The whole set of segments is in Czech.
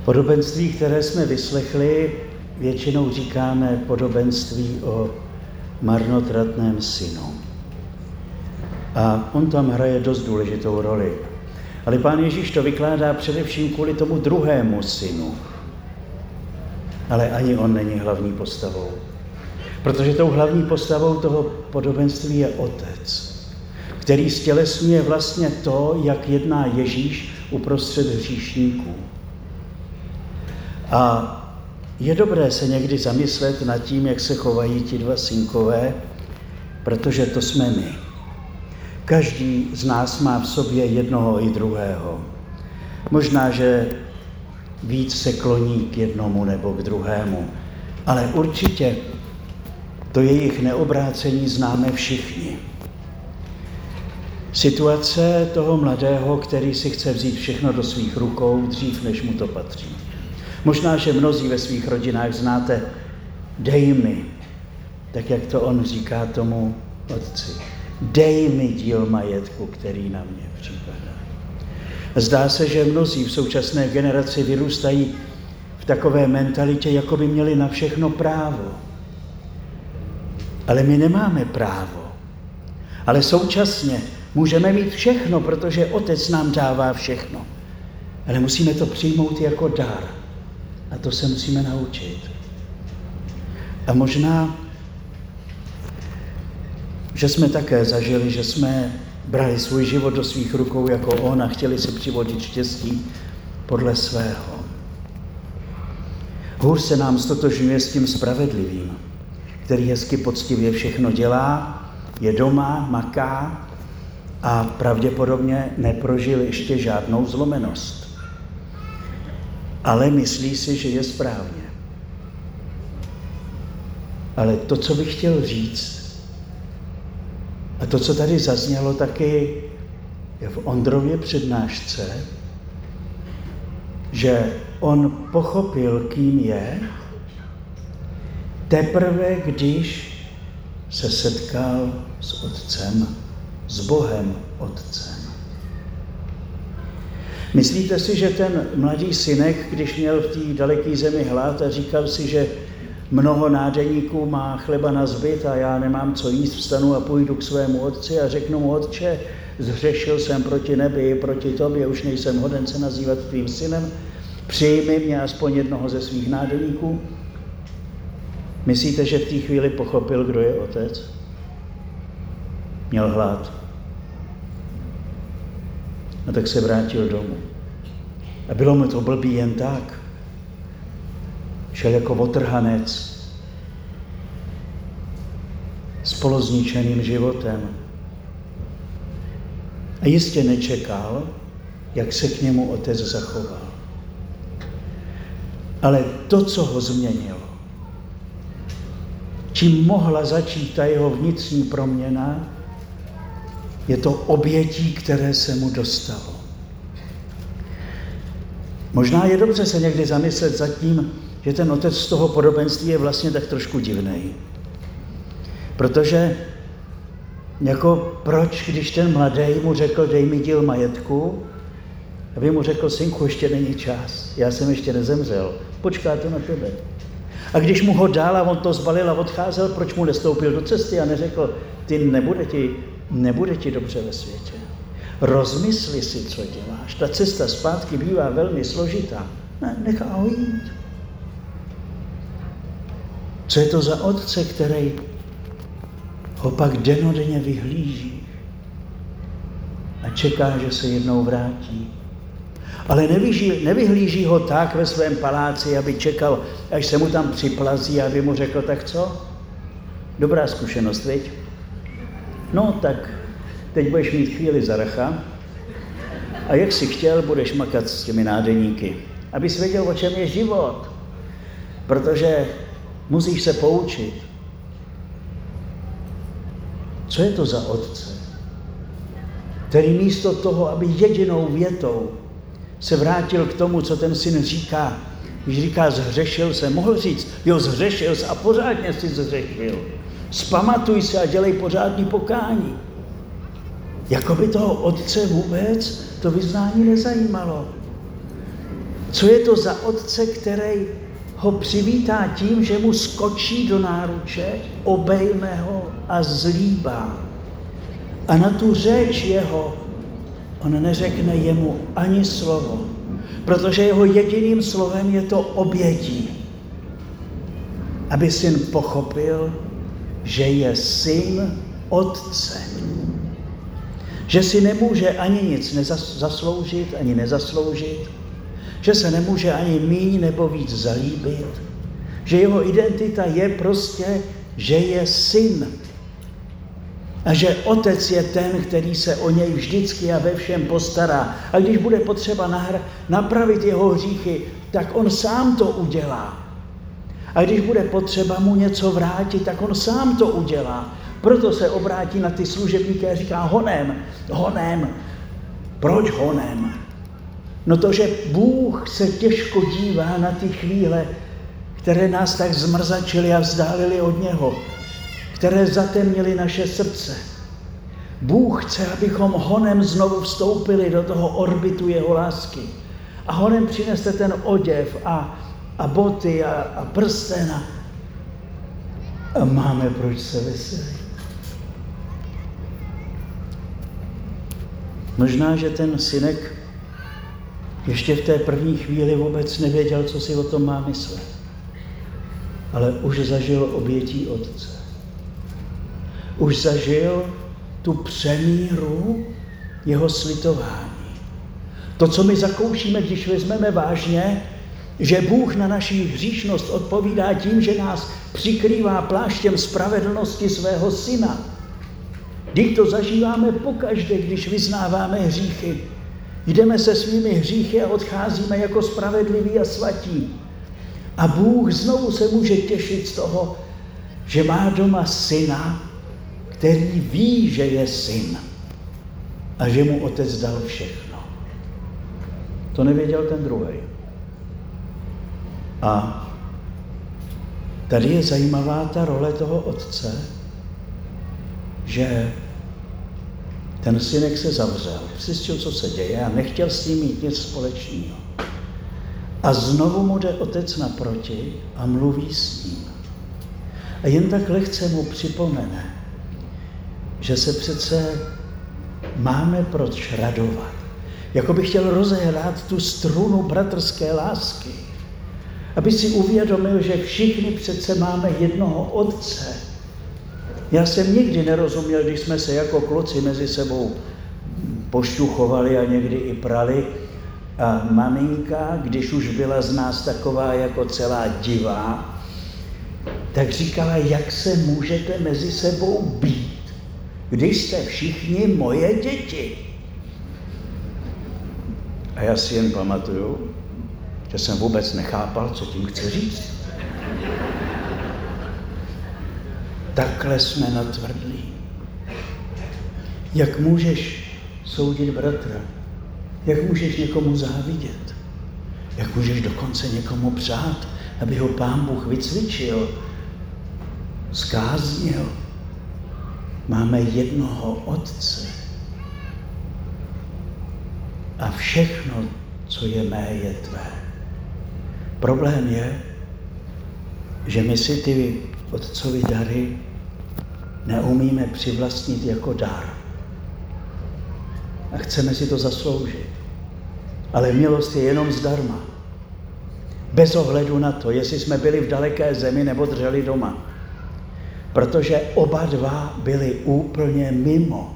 Podobenství, které jsme vyslechli, většinou říkáme podobenství o marnotratném synu. A on tam hraje dost důležitou roli. Ale Pán Ježíš to vykládá především kvůli tomu druhému synu. Ale ani on není hlavní postavou. Protože tou hlavní postavou toho podobenství je Otec, který stělesňuje vlastně to, jak jedná Ježíš uprostřed hříšníků. A je dobré se někdy zamyslet nad tím, jak se chovají ti dva synkové, protože to jsme my. Každý z nás má v sobě jednoho i druhého. Možná, že víc se kloní k jednomu nebo k druhému, ale určitě to jejich neobrácení známe všichni. Situace toho mladého, který si chce vzít všechno do svých rukou dřív, než mu to patří. Možná, že mnozí ve svých rodinách znáte dej mi, tak jak to on říká tomu otci. Dej mi díl majetku, který na mě připadá. Zdá se, že mnozí v současné generaci vyrůstají v takové mentalitě, jako by měli na všechno právo. Ale my nemáme právo. Ale současně můžeme mít všechno, protože Otec nám dává všechno. Ale musíme to přijmout jako dar. A to se musíme naučit. A možná, že jsme také zažili, že jsme brali svůj život do svých rukou jako on a chtěli si přivodit štěstí podle svého. Hůř se nám stotožňuje s tím spravedlivým, který hezky poctivě všechno dělá, je doma, maká a pravděpodobně neprožil ještě žádnou zlomenost. Ale myslí si, že je správně. Ale to, co bych chtěl říct, a to, co tady zaznělo taky v Ondrově přednášce, že on pochopil, kým je, teprve když se setkal s Otcem, s Bohem Otcem. Myslíte si, že ten mladý synek, když měl v té daleké zemi hlad a říkal si, že mnoho nádeníků má chleba na zbyt a já nemám co jíst, vstanu a půjdu k svému otci a řeknu mu: Otče, zhřešil jsem proti nebi, proti tobě, už nejsem hoden se nazývat tvým synem, přijmi mě aspoň jednoho ze svých nádeníků. Myslíte, že v té chvíli pochopil, kdo je Otec? Měl hlad. A tak se vrátil domů. A bylo mu to blbý jen tak. Šel jako otrhanec s polozničeným životem. A jistě nečekal, jak se k němu Otec zachoval. Ale to, co ho změnilo, čím mohla začít ta jeho vnitřní proměna, je to obětí, které se mu dostalo. Možná je dobře se někdy zamyslet nad tím, že ten otec z toho podobenství je vlastně tak trošku divnej. Protože jako proč, když ten mladý mu řekl, dej mi díl majetku, aby mu řekl: synku, ještě není čas, já jsem ještě nezemřel, počká to na tebe. A když mu ho dal a on to zbalil a odcházel, proč mu nestoupil do cesty a neřekl: ty nebude ti dobře ve světě. Rozmysli si, co děláš. Ta cesta zpátky bývá velmi složitá. Ne, nechá ho jít. Co je to za otce, který ho pak dennodenně vyhlíží a čeká, že se jednou vrátí. Ale nevyhlíží ho tak ve svém paláci, aby čekal, až se mu tam připlazí, aby mu řekl: tak co? Dobrá zkušenost, viď? No tak teď budeš mít chvíli za racha a jak jsi chtěl, budeš makat s těmi nádeníky, abys věděl, o čem je život. Protože musíš se poučit. Co je to za otce, který místo toho, aby jedinou větou se vrátil k tomu, co ten syn říká, když říká zhřešil se, mohl říct: jo, zhřešil se a pořádně si zhřešil. Vzpamatuj se a dělej pořádný pokání. Jakoby toho otce vůbec to vyznání nezajímalo. Co je to za otce, který ho přivítá tím, že mu skočí do náruče, obejme ho a zlíbá. A na tu řeč jeho on neřekne jemu ani slovo, protože jeho jediným slovem je to obětí. Aby syn pochopil, že je syn otce. Že si nemůže ani nic zasloužit, ani nezasloužit. Že se nemůže ani míň nebo víc zalíbit. Že jeho identita je prostě, že je syn. A že otec je ten, který se o něj vždycky a ve všem postará. A když bude potřeba napravit jeho hříchy, tak on sám to udělá. A když bude potřeba mu něco vrátit, tak on sám to udělá. Proto se obrátí na ty služebníky a říká honem. Proč honem? No to, že Bůh se těžko dívá na ty chvíle, které nás tak zmrzačily a vzdálily od něho, které zatemnily naše srdce. Bůh chce, abychom honem znovu vstoupili do toho orbitu jeho lásky. A honem přineste ten oděv a boty a prsten a máme proč se veselit. Možná, že ten synek ještě v té první chvíli vůbec nevěděl, co si o tom má myslet. Ale už zažil obětí otce. Už zažil tu přemíru jeho slitování. To, co my zakoušíme, když vezmeme vážně, že Bůh na naši hříšnost odpovídá tím, že nás přikrývá pláštěm spravedlnosti svého syna. Když to zažíváme pokaždé, když vyznáváme hříchy. Jdeme se svými hříchy a odcházíme jako spravedliví a svatí. A Bůh znovu se může těšit z toho, že má doma syna, který ví, že je syn a že mu otec dal všechno. To nevěděl ten druhý. A tady je zajímavá ta role toho otce, že ten synek se zavřel, zjistil, co se děje a nechtěl s tím mít nic společného. A znovu mu jde otec naproti a mluví s ním. A jen tak lehce mu připomene, že se přece máme proč radovat. Jako by chtěl rozehrát tu strunu bratrské lásky. Aby si uvědomil, že všichni přece máme jednoho otce. Já jsem nikdy nerozuměl, když jsme se jako kluci mezi sebou pošťuchovali a někdy i prali. A maminka, když už byla z nás taková jako celá divá, tak říkala, jak se můžete mezi sebou být, když jste všichni moje děti. A já si jen pamatuju, že jsem vůbec nechápal, co tím chce říct. Takhle jsme natvrdlí. Jak můžeš soudit bratra? Jak můžeš někomu závidět? Jak můžeš dokonce někomu přát, aby ho Pán Bůh vycvičil, zkáznil? Máme jednoho otce. A všechno, co je mé, je tvé. Problém je, že my si ty otcovy dary neumíme přivlastnit jako dar. A chceme si to zasloužit. Ale milost je jenom zdarma. Bez ohledu na to, jestli jsme byli v daleké zemi nebo dřeli doma. Protože oba dva byli úplně mimo.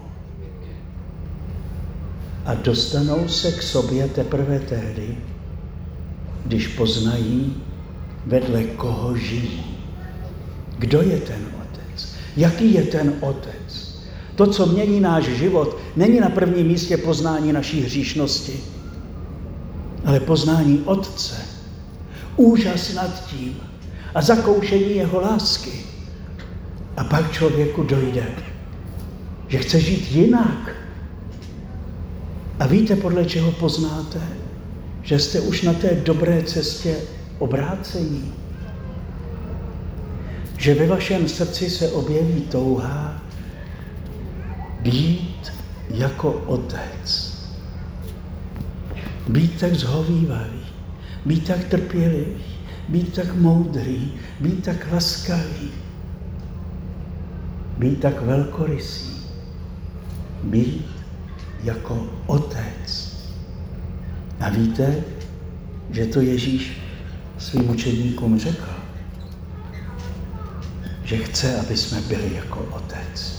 A dostanou se k sobě teprve tehdy, když poznají, vedle koho žijí. Kdo je ten otec? Jaký je ten otec? To, co mění náš život, není na prvním místě poznání naší hříšnosti, ale poznání otce. Úžas nad tím a zakoušení jeho lásky. A pak člověku dojde, že chce žít jinak. A víte, podle čeho poznáte, že jste už na té dobré cestě obrácení? Že ve vašem srdci se objeví touha být jako otec. Být tak zhovívavý. být tak trpělivý, být tak moudrý, být tak laskavý, být tak velkorysý, být jako otec. A víte, že to Ježíš svým učedníkům řekl, že chce, aby jsme byli jako otec.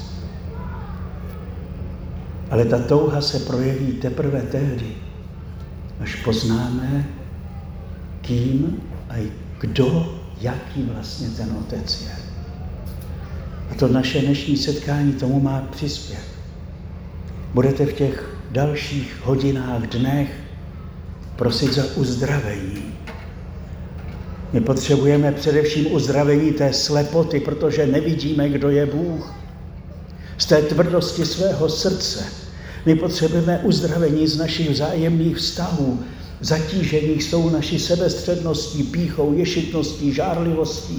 Ale ta touha se projeví teprve tehdy, až poznáme, kým a kdo, jaký vlastně ten otec je. A to naše dnešní setkání tomu má přispět. Budete v těch dalších hodinách, dnech prosit za uzdravení. My potřebujeme především uzdravení té slepoty, protože nevidíme, kdo je Bůh. Z té tvrdosti svého srdce. My potřebujeme uzdravení z našich vzájemných vztahů, zatížených s tou naší sebestředností, pýchou, ješitností, žárlivostí.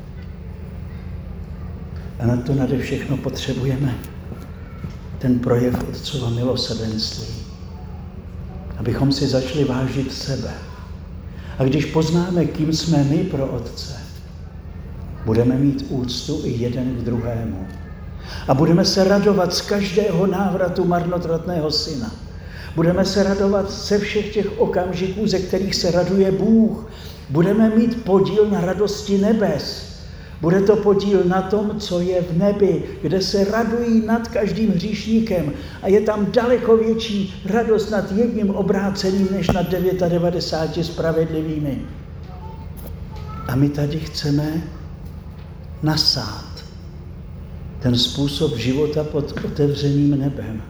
A na to nade všechno potřebujeme ten projev Otcova milosrdenství. Abychom si začali vážit sebe. A když poznáme, kým jsme my pro Otce, budeme mít úctu i jeden k druhému. A budeme se radovat z každého návratu marnotratného syna. Budeme se radovat ze všech těch okamžiků, ze kterých se raduje Bůh. Budeme mít podíl na radosti nebes. Bude to podíl na tom, co je v nebi, kde se radují nad každým hříšníkem. A je tam daleko větší radost nad jedním obráceným, než nad 99 spravedlivými. A my tady chceme nasát ten způsob života pod otevřeným nebem.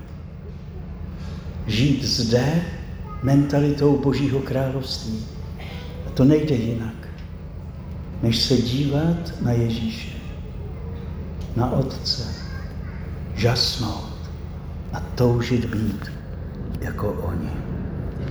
Žít zde mentalitou Božího království. A to nejde jinak, než se dívat na Ježíše, na Otce, žasnout a toužit být jako oni.